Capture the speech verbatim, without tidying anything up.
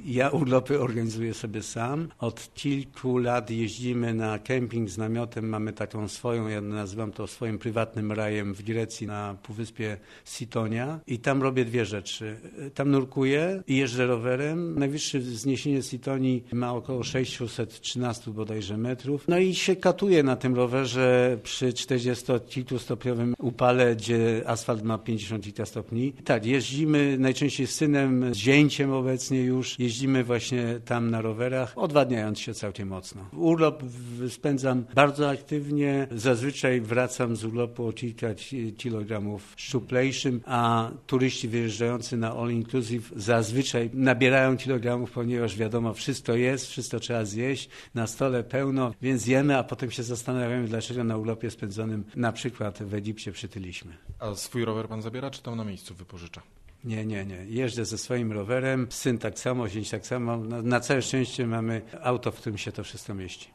Ja urlopy organizuję sobie sam. Od kilku lat jeździmy na kemping z namiotem. Mamy taką swoją, ja nazywam to swoim prywatnym rajem w Grecji na półwyspie Sitonia i tam robię dwie rzeczy. Tam nurkuję i jeżdżę rowerem. Najwyższe wzniesienie Sitonii ma około sześćset trzynaście bodajże metrów. No i się katuję na tym rowerze przy czterdziestokilkustopniowym upale, gdzie asfalt ma pięćdziesiąt kilka stopni. Tak, jeździmy najczęściej z synem, z zięciem obecnie już. Jeździmy właśnie tam na rowerach, odwadniając się całkiem mocno. Urlop spędzam bardzo aktywnie. Zazwyczaj wracam z urlopu o kilka kilogramów szczuplejszym, a turyści wyjeżdżający na all inclusive zazwyczaj nabierają kilogramów, ponieważ wiadomo, wszystko jest, wszystko trzeba zjeść, na stole pełno, więc jemy, a potem się zastanawiamy, dlaczego na urlopie spędzonym na przykład w Egipcie przytyliśmy. A swój rower pan zabiera, czy tam na miejscu wypożycza? Nie, nie, nie. Jeżdżę ze swoim rowerem, syn tak samo, zięć tak samo. Na, na całe szczęście mamy auto, w którym się to wszystko mieści.